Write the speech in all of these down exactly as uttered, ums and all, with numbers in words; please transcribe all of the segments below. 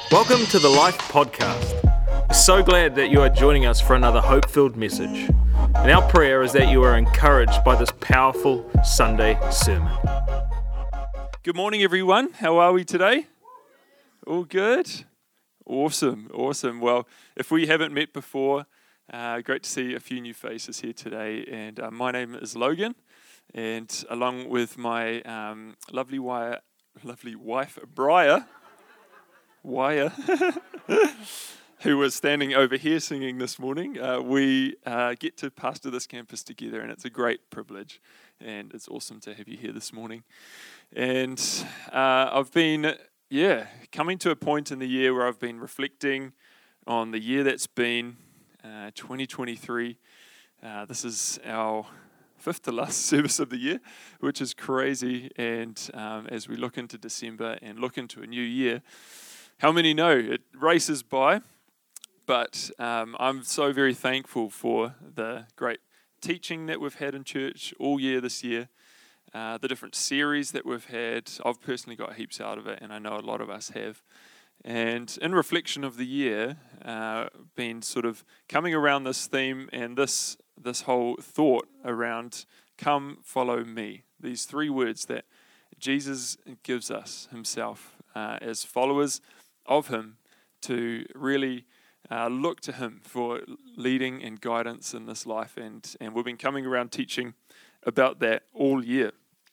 Welcome to the Life Podcast. We're so glad that you are joining us for another hope-filled message. And our prayer is that you are encouraged by this powerful Sunday sermon. Good morning, everyone. How are we today? All good? Awesome, awesome. Well, if we haven't met before, uh, great to see a few new faces here today. And uh, my name is Logan, and along with my um, lovely, wire, lovely wife, Briar, Wire, who was standing over here singing this morning, uh, we uh, get to pastor this campus together, and it's a great privilege, and it's awesome to have you here this morning. And uh, I've been, yeah, coming to a point in the year where I've been reflecting on the year that's been, uh, twenty twenty-three. Uh, this is our fifth to last service of the year, which is crazy, and um, as we look into December and look into a new year, how many know it races by? But um, I'm so very thankful for the great teaching that we've had in church all year this year, uh, the different series that we've had. I've personally got heaps out of it, and I know a lot of us have. And in reflection of the year, uh, been sort of coming around this theme and this this whole thought around "come, follow me." These three words that Jesus gives us himself uh, as followers of him to really uh, look to him for leading and guidance in this life. And, and we've been coming around teaching about that all year.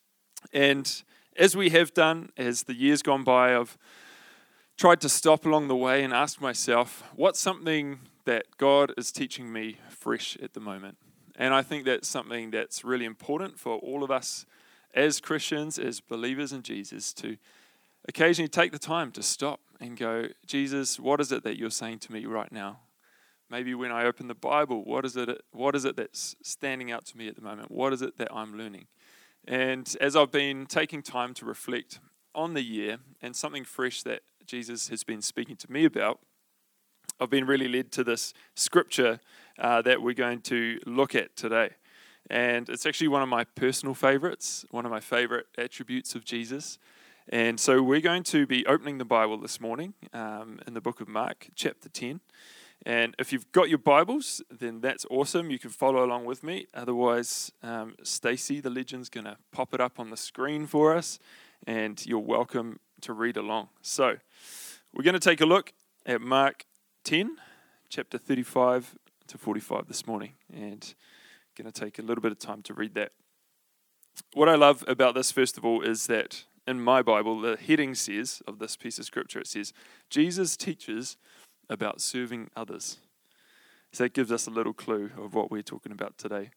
And as we have done, as the years gone by, I've tried to stop along the way and ask myself, what's something that God is teaching me fresh at the moment? And I think that's something that's really important for all of us as Christians, as believers in Jesus, to occasionally take the time to stop and go, Jesus, what is it that you're saying to me right now? Maybe when I open the Bible, what is it What is it that's standing out to me at the moment? What is it that I'm learning? And as I've been taking time to reflect on the year and something fresh that Jesus has been speaking to me about, I've been really led to this scripture uh, that we're going to look at today. And it's actually one of my personal favorites, one of my favorite attributes of Jesus. And so we're going to be opening the Bible this morning um, in the book of Mark, chapter ten. And if you've got your Bibles, then that's awesome. You can follow along with me. Otherwise, um, Stacey, the legend's going to pop it up on the screen for us, and you're welcome to read along. So we're going to take a look at Mark ten, chapter thirty-five to forty-five this morning, and going to take a little bit of time to read that. What I love about this, first of all, is that in my Bible, the heading says, of this piece of scripture, it says, Jesus teaches about serving others. So that gives us a little clue of what we're talking about today.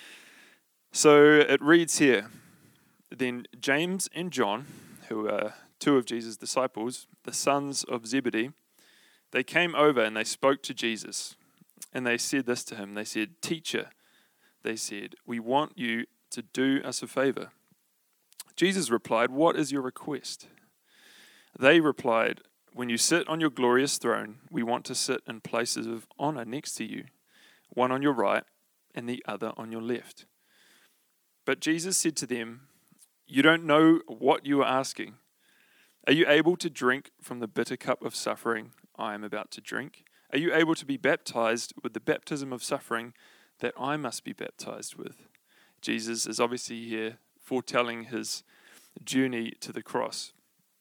So it reads here, then James and John, who are two of Jesus' disciples, the sons of Zebedee, they came over and they spoke to Jesus. And they said this to him. They said, Teacher, they said, we want you to do us a favor. Jesus replied, what is your request? They replied, when you sit on your glorious throne, we want to sit in places of honor next to you, one on your right and the other on your left. But Jesus said to them, you don't know what you are asking. Are you able to drink from the bitter cup of suffering I am about to drink? Are you able to be baptized with the baptism of suffering that I must be baptized with? Jesus is obviously here foretelling his journey to the cross.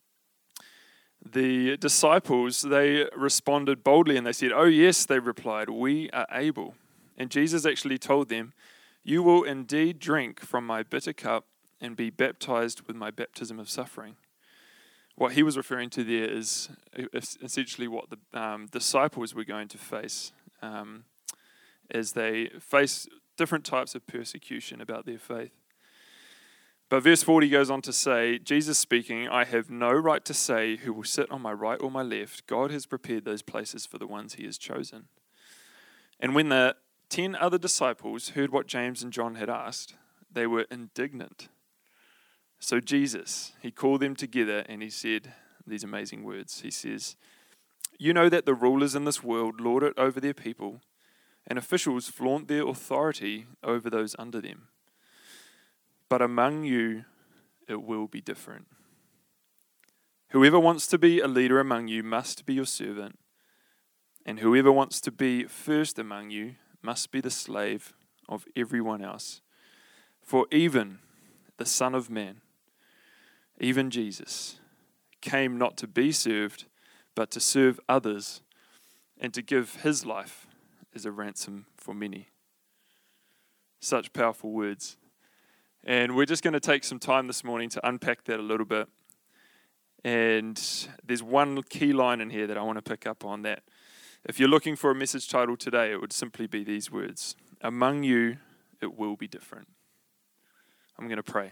The disciples, they responded boldly and they said, oh yes, they replied, we are able. And Jesus actually told them, you will indeed drink from my bitter cup and be baptized with my baptism of suffering. What he was referring to there is essentially what the um, disciples were going to face um, as they face different types of persecution about their faith. But verse forty goes on to say, Jesus speaking, I have no right to say who will sit on my right or my left. God has prepared those places for the ones he has chosen. And when the ten other disciples heard what James and John had asked, they were indignant. So Jesus, he called them together and he said these amazing words. He says, you know that the rulers in this world lord it over their people, and officials flaunt their authority over those under them. But among you, it will be different. Whoever wants to be a leader among you must be your servant, and whoever wants to be first among you must be the slave of everyone else. For even the Son of Man, even Jesus, came not to be served, but to serve others and to give his life as a ransom for many. Such powerful words. And we're just going to take some time this morning to unpack that a little bit. And there's one key line in here that I want to pick up on, that if you're looking for a message title today, it would simply be these words: among you, it will be different. I'm going to pray.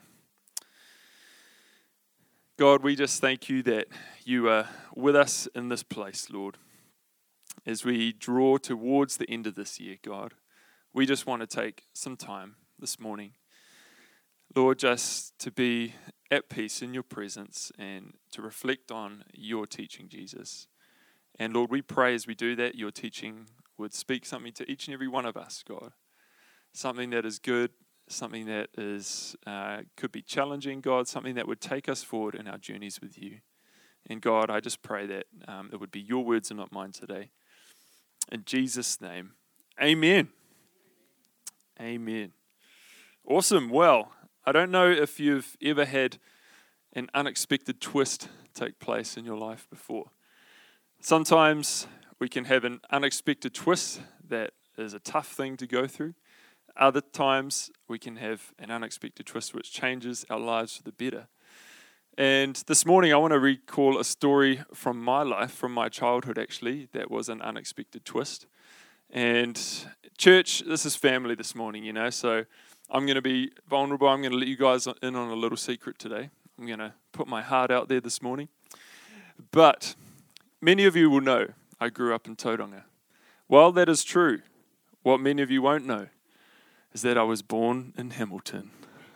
God, we just thank you that you are with us in this place, Lord. As we draw towards the end of this year, God, we just want to take some time this morning, Lord, just to be at peace in your presence and to reflect on your teaching, Jesus. And Lord, we pray as we do that, your teaching would speak something to each and every one of us, God. Something that is good, something that is uh, could be challenging, God, something that would take us forward in our journeys with you. And God, I just pray that um, it would be your words and not mine today. In Jesus' name, amen. Amen. Awesome. Well, I don't know if you've ever had an unexpected twist take place in your life before. Sometimes we can have an unexpected twist that is a tough thing to go through. Other times we can have an unexpected twist which changes our lives for the better. And this morning I want to recall a story from my life, from my childhood actually, that was an unexpected twist. And church, this is family this morning, you know, so I'm going to be vulnerable. I'm going to let you guys in on a little secret today. I'm going to put my heart out there this morning. But many of you will know I grew up in Tauranga. While that is true, what many of you won't know is that I was born in Hamilton.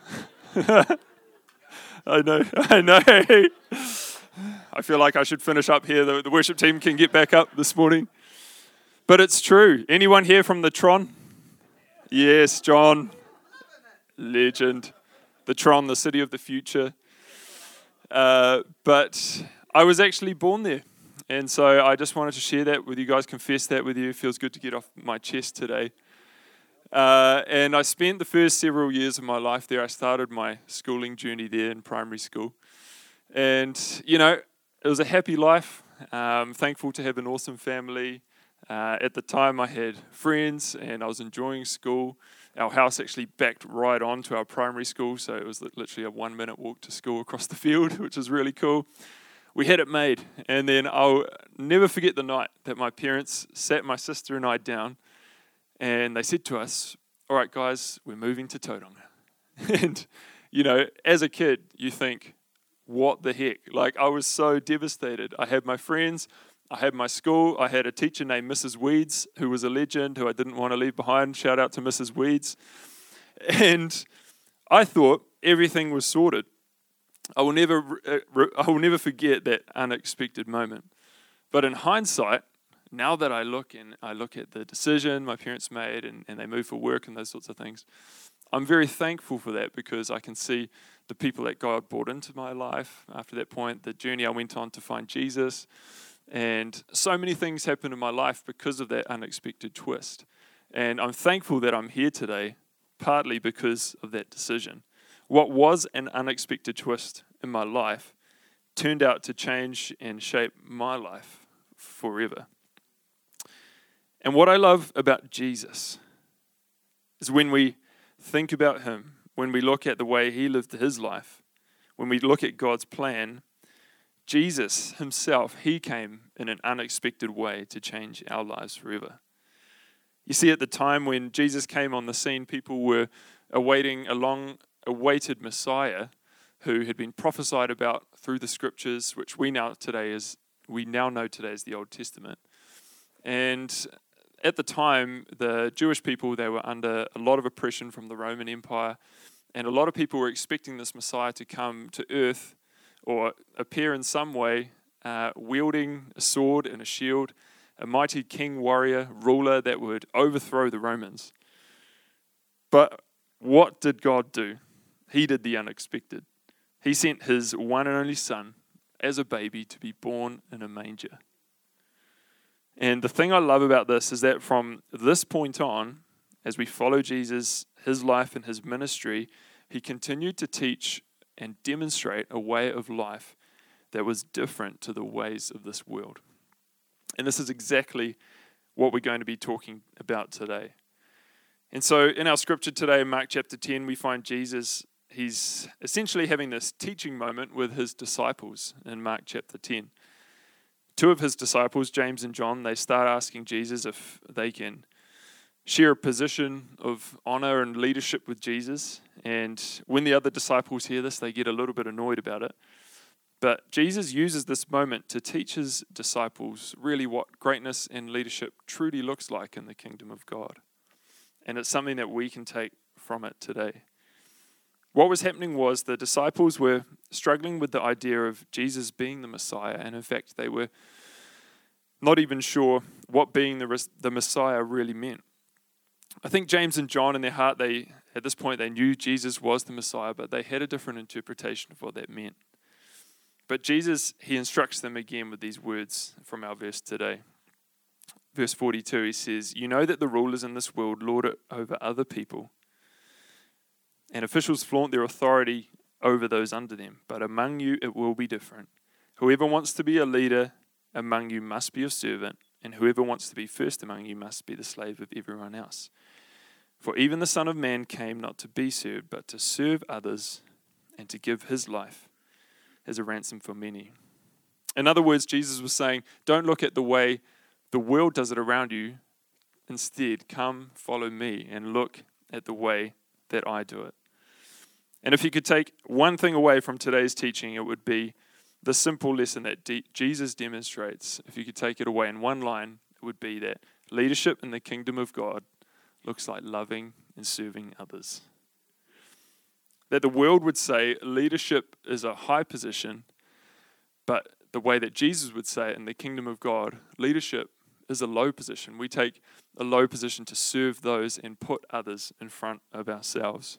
I know, I know. I feel like I should finish up here. The, the worship team can get back up this morning. But it's true. Anyone here from the Tron? Yes, John. Legend. The Tron, the city of the future. Uh, but I was actually born there. And so I just wanted to share that with you guys, confess that with you. It feels good to get off my chest today. Uh, and I spent the first several years of my life there. I started my schooling journey there in primary school. And, you know, it was a happy life. Um, thankful to have an awesome family. Uh, at the time, I had friends and I was enjoying school. Our house actually backed right on to our primary school, so it was literally a one-minute walk to school across the field, which was really cool. We had it made. And then I'll never forget the night that my parents sat my sister and I down. And they said to us, all right, guys, we're moving to Tauranga. And, you know, as a kid, you think, what the heck? Like, I was so devastated. I had my friends, I had my school, I had a teacher named Missus Weeds, who was a legend, who I didn't want to leave behind. Shout out to Missus Weeds. And I thought everything was sorted. I will never, I will never forget that unexpected moment. But in hindsight, now that I look and I look at the decision my parents made and, and they moved for work and those sorts of things, I'm very thankful for that because I can see the people that God brought into my life after that point, the journey I went on to find Jesus, and so many things happened in my life because of that unexpected twist. And I'm thankful that I'm here today, partly because of that decision. What was an unexpected twist in my life turned out to change and shape my life forever. And what I love about Jesus is when we think about him, when we look at the way he lived his life, when we look at God's plan, Jesus himself, he came in an unexpected way to change our lives forever. You see, at the time when Jesus came on the scene, people were awaiting a long-awaited Messiah who had been prophesied about through the scriptures, which we now today is we now know today as the Old Testament. And at the time, the Jewish people, they were under a lot of oppression from the Roman Empire, and a lot of people were expecting this Messiah to come to earth or appear in some way, uh, wielding a sword and a shield, a mighty king, warrior, ruler that would overthrow the Romans. But what did God do? He did the unexpected. He sent his one and only son, as a baby to be born in a manger. And the thing I love about this is that from this point on, as we follow Jesus, his life and his ministry, he continued to teach and demonstrate a way of life that was different to the ways of this world. And this is exactly what we're going to be talking about today. And so in our scripture today, in Mark chapter ten, we find Jesus, he's essentially having this teaching moment with his disciples in Mark chapter ten. Two of his disciples, James and John, they start asking Jesus if they can share a position of honor and leadership with Jesus. And when the other disciples hear this, they get a little bit annoyed about it. But Jesus uses this moment to teach his disciples really what greatness and leadership truly looks like in the kingdom of God. And it's something that we can take from it today. What was happening was the disciples were struggling with the idea of Jesus being the Messiah. And in fact, they were not even sure what being the, the Messiah really meant. I think James and John in their heart, they at this point, they knew Jesus was the Messiah, but they had a different interpretation of what that meant. But Jesus, he instructs them again with these words from our verse today. Verse forty-two, he says, "You know that the rulers in this world lord it over other people, and officials flaunt their authority over those under them. But among you it will be different. Whoever wants to be a leader among you must be a servant, and whoever wants to be first among you must be the slave of everyone else. For even the Son of Man came not to be served, but to serve others and to give his life as a ransom for many." In other words, Jesus was saying, don't look at the way the world does it around you. Instead, come follow me and look at the way that I do it. And if you could take one thing away from today's teaching, it would be the simple lesson that D- Jesus demonstrates. If you could take it away in one line, it would be that leadership in the kingdom of God looks like loving and serving others. That the world would say leadership is a high position, but the way that Jesus would say it in the kingdom of God, leadership is a low position. We take a low position to serve those and put others in front of ourselves.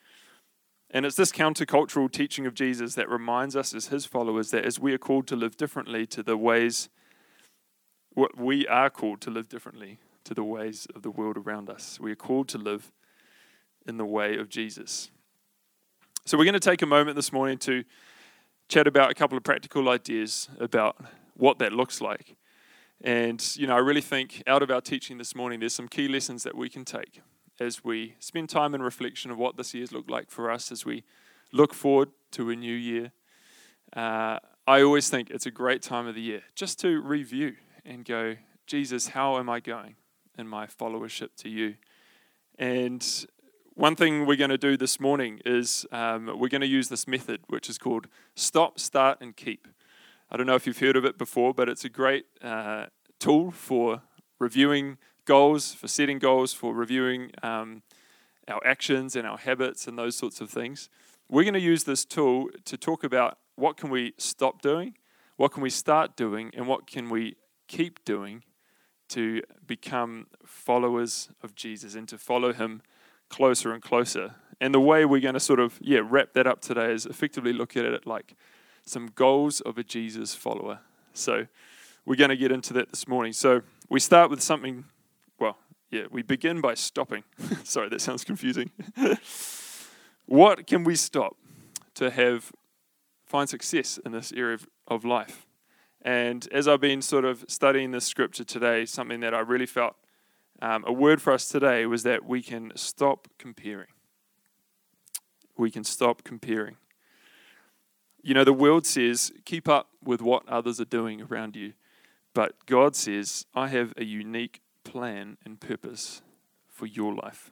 And it's this countercultural teaching of Jesus that reminds us as his followers that as we are called to live differently to the ways, what we are called to live differently to the ways of the world around us. We are called to live in the way of Jesus. So we're going to take a moment this morning to chat about a couple of practical ideas about what that looks like. And, you know, I really think out of our teaching this morning, there's some key lessons that we can take as we spend time in reflection of what this year's looked like for us as we look forward to a new year. Uh, I always think it's a great time of the year just to review and go, Jesus, how am I going in my followership to you? And one thing we're going to do this morning is um, we're going to use this method, which is called stop, start, and keep. I don't know if you've heard of it before, but it's a great uh, tool for reviewing goals, for setting goals, for reviewing um, our actions and our habits and those sorts of things. We're going to use this tool to talk about what can we stop doing, what can we start doing, and what can we keep doing to become followers of Jesus and to follow him closer and closer. And the way we're going to sort of, yeah, wrap that up today is effectively look at it like some goals of a Jesus follower. So we're going to get into that this morning. So we start with something, well, yeah, we begin by stopping. Sorry, that sounds confusing. What can we stop to have find success in this area of, of life? And as I've been sort of studying this scripture today, something that I really felt Um, a word for us today was that we can stop comparing. We can stop comparing. You know, the world says, keep up with what others are doing around you. But God says, I have a unique plan and purpose for your life.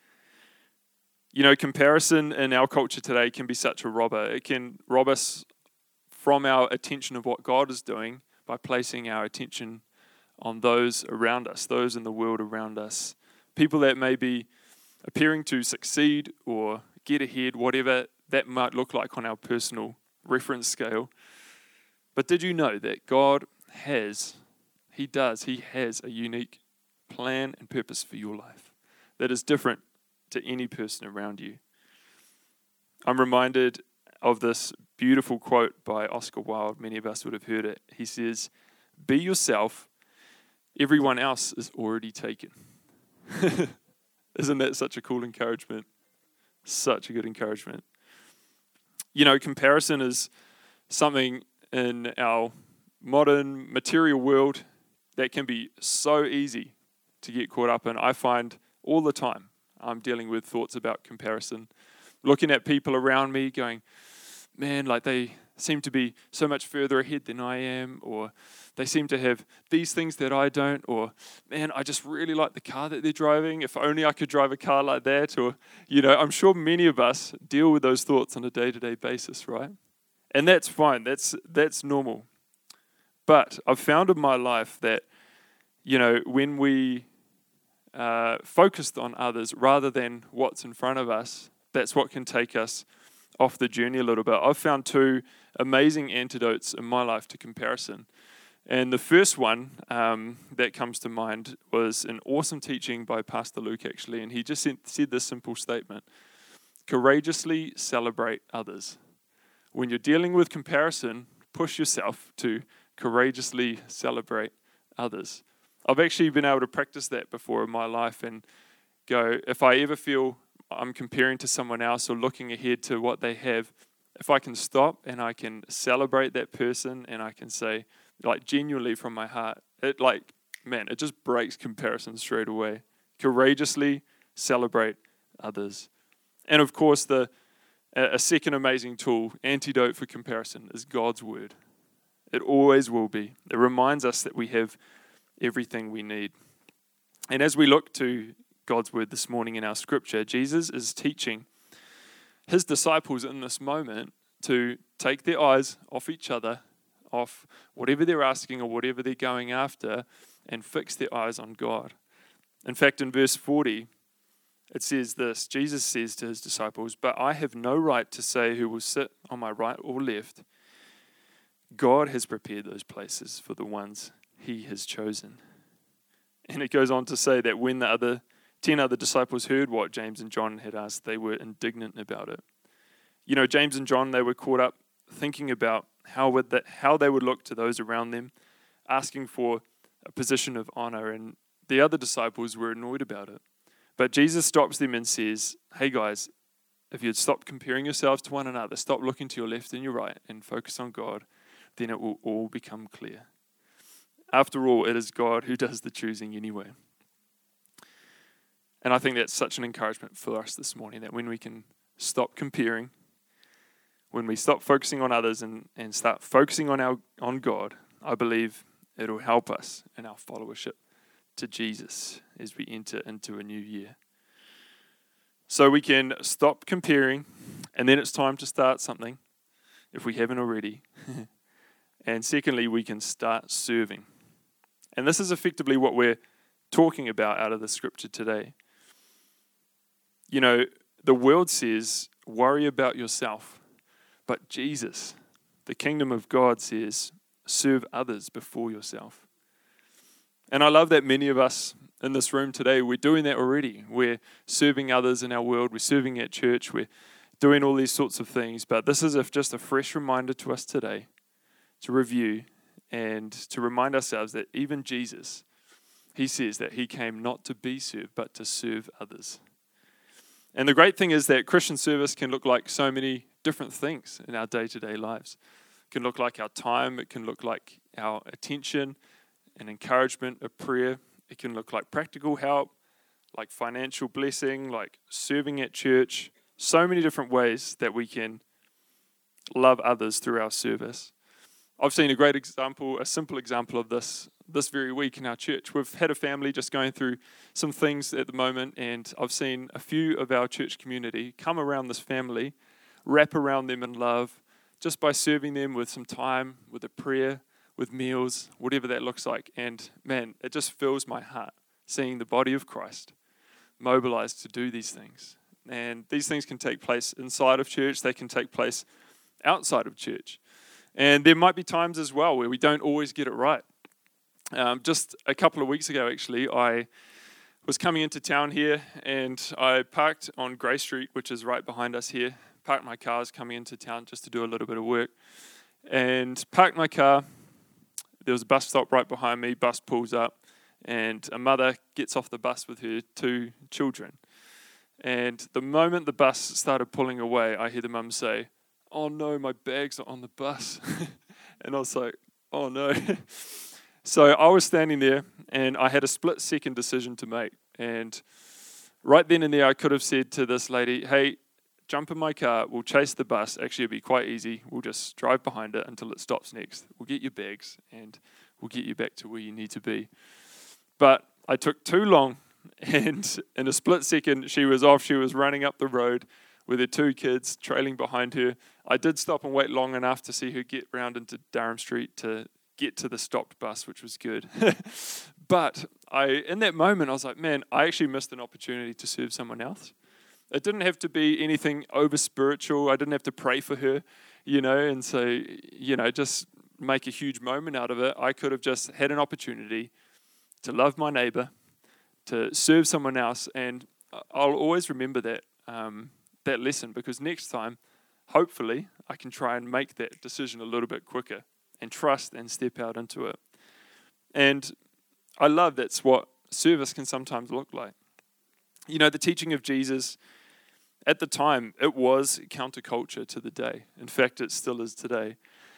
You know, comparison in our culture today can be such a robber. It can rob us from our attention of what God is doing by placing our attention on those around us, those in the world around us. People that may be appearing to succeed or get ahead, whatever that might look like on our personal reference scale. But did you know that God has, he does, he has a unique plan and purpose for your life that is different to any person around you? I'm reminded of this beautiful quote by Oscar Wilde. Many of us would have heard it. He says, "Be yourself. Everyone else is already taken." Isn't that such a cool encouragement? Such a good encouragement. You know, comparison is something in our modern material world that can be so easy to get caught up in. I find all the time I'm dealing with thoughts about comparison, looking at people around me going, man, like they seem to be so much further ahead than I am, or they seem to have these things that I don't, or man, I just really like the car that they're driving. If only I could drive a car like that. Or, you know, I'm sure many of us deal with those thoughts on a day-to-day basis, right? And that's fine. That's that's normal. But I've found in my life that, you know, when we uh, focused on others rather than what's in front of us, that's what can take us off the journey a little bit. I've found two amazing antidotes in my life to comparison. And the first one um, that comes to mind was an awesome teaching by Pastor Luke, actually. And he just said, said this simple statement: courageously celebrate others. When you're dealing with comparison, push yourself to courageously celebrate others. I've actually been able to practice that before in my life and go, if I ever feel I'm comparing to someone else or looking ahead to what they have, if I can stop and I can celebrate that person and I can say, like, genuinely from my heart, it like, man, it just breaks comparison straight away. Courageously celebrate others. And of course, the a second amazing tool, antidote for comparison, is God's word. It always will be. It reminds us that we have everything we need. And as we look to God's word this morning in our scripture, Jesus is teaching his disciples in this moment to take their eyes off each other, off whatever they're asking or whatever they're going after, and fix their eyes on God. In fact, in verse forty, it says this: Jesus says to his disciples, "But I have no right to say who will sit on my right or left. God has prepared those places for the ones he has chosen." And it goes on to say that when the other ten other disciples heard what James and John had asked, they were indignant about it. You know, James and John, they were caught up thinking about how would that, how they would look to those around them, asking for a position of honor, and the other disciples were annoyed about it. But Jesus stops them and says, hey guys, if you'd stop comparing yourselves to one another, stop looking to your left and your right and focus on God, then it will all become clear. After all, it is God who does the choosing anyway. And I think that's such an encouragement for us this morning, that when we can stop comparing, when we stop focusing on others and, and start focusing on our on God, I believe it'll help us in our followership to Jesus as we enter into a new year. So we can stop comparing, and then it's time to start something, if we haven't already. And secondly, we can start serving. And this is effectively what we're talking about out of the scripture today. You know, the world says, worry about yourself. But Jesus, the kingdom of God, says, serve others before yourself. And I love that many of us in this room today, we're doing that already. We're serving others in our world. We're serving at church. We're doing all these sorts of things. But this is a, just a fresh reminder to us today to review and to remind ourselves that even Jesus, he says that he came not to be served, but to serve others. And the great thing is that Christian service can look like so many different things in our day-to-day lives. It can look like our time. It can look like our attention and encouragement, a prayer. It can look like practical help, like financial blessing, like serving at church. So many different ways that we can love others through our service. I've seen a great example, a simple example of this this very week in our church. We've had a family just going through some things at the moment, and I've seen a few of our church community come around this family, wrap around them in love, just by serving them with some time, with a prayer, with meals, whatever that looks like. And man, it just fills my heart seeing the body of Christ mobilized to do these things. And these things can take place inside of church. They can take place outside of church. And there might be times as well where we don't always get it right. Um, just a couple of weeks ago, actually, I was coming into town here, and I parked on Grey Street, which is right behind us here, parked my car, I was coming into town just to do a little bit of work, and parked my car. There was a bus stop right behind me, bus pulls up, and a mother gets off the bus with her two children. And the moment the bus started pulling away, I hear the mum say, "Oh no, my bags are on the bus." And I was like, oh no. So I was standing there, and I had a split second decision to make. And right then and there, I could have said to this lady, "Hey, jump in my car, we'll chase the bus. Actually, it'll be quite easy. We'll just drive behind it until it stops next. We'll get your bags, and we'll get you back to where you need to be." But I took too long, and in a split second, she was off. She was running up the road with her two kids trailing behind her. I did stop and wait long enough to see her get round into Durham Street to get to the stopped bus, which was good. But I, in that moment, I was like, man, I actually missed an opportunity to serve someone else. It didn't have to be anything over spiritual. I didn't have to pray for her, you know, and so, you know, just make a huge moment out of it. I could have just had an opportunity to love my neighbor, to serve someone else, and I'll always remember that um, that lesson, because next time, hopefully, I can try and make that decision a little bit quicker and trust and step out into it. And I love that's what service can sometimes look like. You know, the teaching of Jesus, at the time, it was counterculture to the day. In fact, it still is today.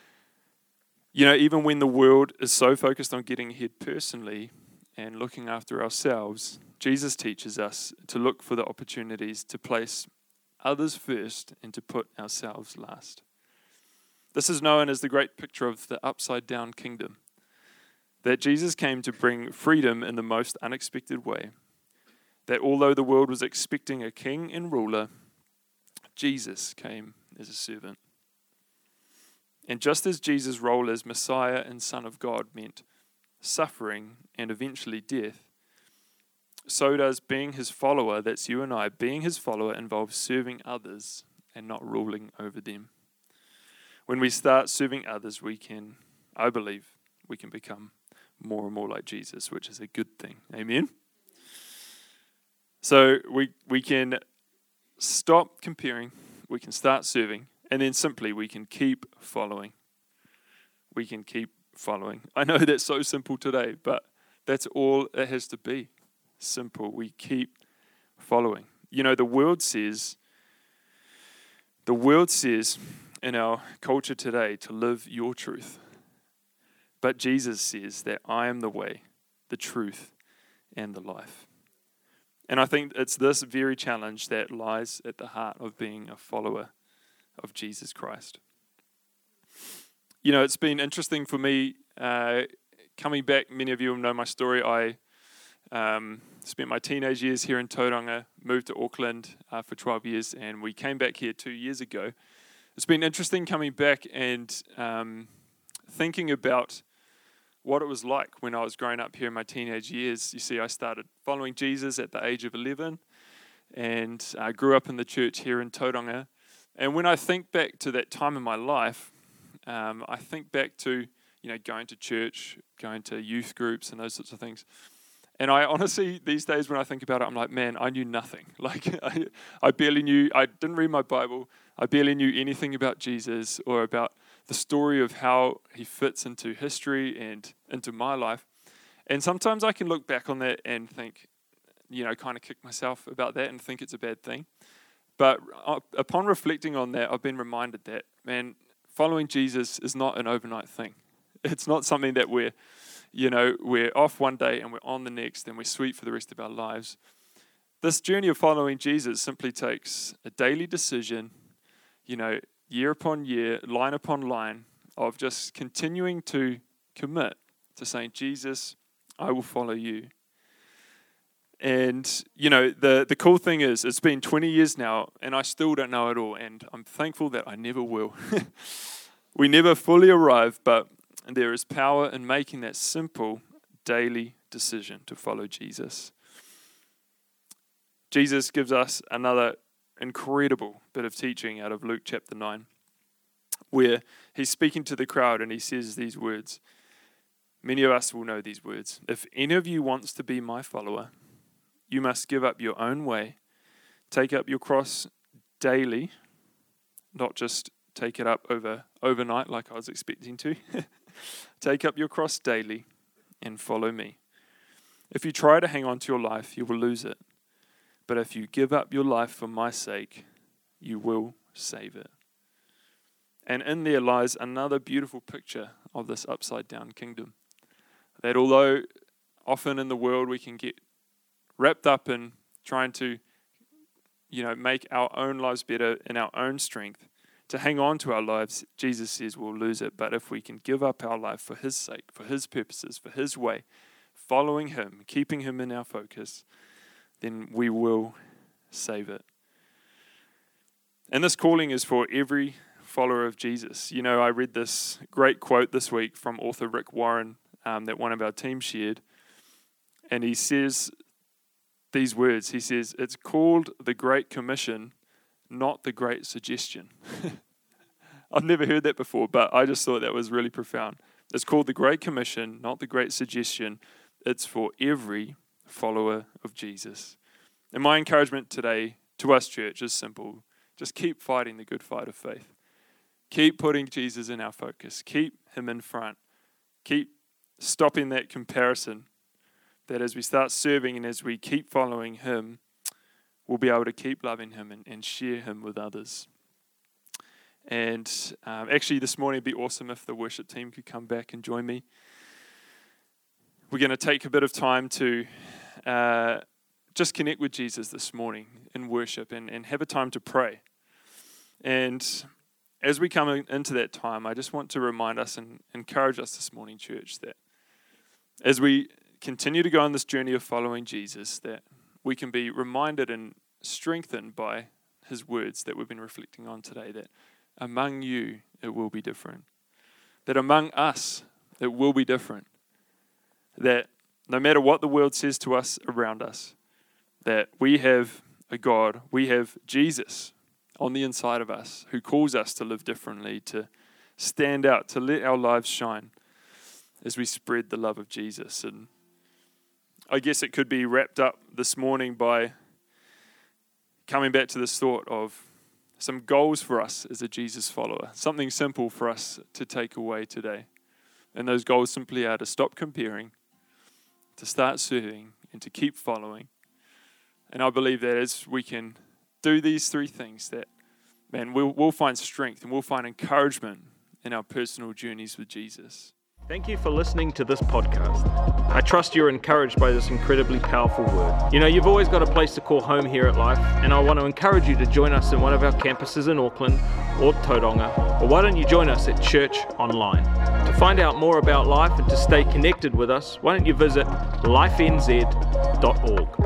You know, even when the world is so focused on getting ahead personally and looking after ourselves, Jesus teaches us to look for the opportunities to place others first and to put ourselves last. This is known as the great picture of the upside down kingdom, that Jesus came to bring freedom in the most unexpected way. That although the world was expecting a king and ruler, Jesus came as a servant. And just as Jesus' role as Messiah and Son of God meant suffering and eventually death, so does being his follower, that's you and I, being his follower involves serving others and not ruling over them. When we start serving others, we can, I believe, we can become more and more like Jesus, which is a good thing. Amen? So we we can stop comparing, we can start serving, and then simply we can keep following. We can keep following. I know that's so simple today, but that's all it has to be. Simple. We keep following. You know, the world says, the world says in our culture today to live your truth. But Jesus says that I am the way, the truth, and the life. And I think it's this very challenge that lies at the heart of being a follower of Jesus Christ. You know, it's been interesting for me uh, coming back. Many of you will know my story. I um, spent my teenage years here in Tauranga, moved to Auckland uh, for twelve years, and we came back here two years ago. It's been interesting coming back and um, thinking about what it was like when I was growing up here in my teenage years. You see, I started following Jesus at the age of eleven, and I grew up in the church here in Tauranga. And when I think back to that time in my life, um, I think back to, you know, going to church, going to youth groups and those sorts of things. And I honestly, these days when I think about it, I'm like, man, I knew nothing. Like, I, I barely knew, I didn't read my Bible. I barely knew anything about Jesus or about the story of how he fits into history and into my life. And sometimes I can look back on that and think, you know, kind of kick myself about that and think it's a bad thing. But upon reflecting on that, I've been reminded that, man, following Jesus is not an overnight thing. It's not something that we're, you know, we're off one day and we're on the next and we're sweet for the rest of our lives. This journey of following Jesus simply takes a daily decision, you know, year upon year, line upon line, of just continuing to commit to saying, Jesus, I will follow you. And, you know, the, the cool thing is, it's been twenty years now, and I still don't know it all, and I'm thankful that I never will. We never fully arrive, but there is power in making that simple daily decision to follow Jesus. Jesus gives us another incredible bit of teaching out of Luke chapter nine, where he's speaking to the crowd and he says these words. Many of us will know these words. If any of you wants to be my follower, you must give up your own way, take up your cross daily, not just take it up over overnight like I was expecting to. Take up your cross daily and follow me. If you try to hang on to your life, you will lose it. But if you give up your life for my sake, you will save it. And in there lies another beautiful picture of this upside down kingdom. That although often in the world we can get wrapped up in trying to, you know, make our own lives better in our own strength, to hang on to our lives, Jesus says we'll lose it. But if we can give up our life for his sake, for his purposes, for his way, following him, keeping him in our focus, then we will save it. And this calling is for every follower of Jesus. You know, I read this great quote this week from author Rick Warren um, that one of our team shared. And he says these words. He says, it's called the Great Commission, not the Great Suggestion. I've never heard that before, but I just thought that was really profound. It's called the Great Commission, not the Great Suggestion. It's for every follower of Jesus. And my encouragement today to us, church, is simple. Just keep fighting the good fight of faith. Keep putting Jesus in our focus. Keep him in front. Keep stopping that comparison, that as we start serving and as we keep following him, we'll be able to keep loving him and, and share him with others. And um, actually this morning it'd be awesome if the worship team could come back and join me. We're going to take a bit of time to uh, just connect with Jesus this morning in worship and, and have a time to pray. And as we come in, into that time, I just want to remind us and encourage us this morning, church, that as we continue to go on this journey of following Jesus, that we can be reminded and strengthened by his words that we've been reflecting on today, that among you it will be different. That among us it will be different. That no matter what the world says to us around us, that we have a God, we have Jesus on the inside of us who calls us to live differently, to stand out, to let our lives shine as we spread the love of Jesus. And I guess it could be wrapped up this morning by coming back to this thought of some goals for us as a Jesus follower, something simple for us to take away today. And those goals simply are to stop comparing, to start serving, and to keep following. And I believe that as we can do these three things, that, man, we'll, we'll find strength and we'll find encouragement in our personal journeys with Jesus. Thank you for listening to this podcast. I trust you're encouraged by this incredibly powerful word. You know, you've always got a place to call home here at Life, and I want to encourage you to join us in one of our campuses in Auckland or Tauranga, or why don't you join us at Church Online? To find out more about Life and to stay connected with us, why don't you visit life n z dot org.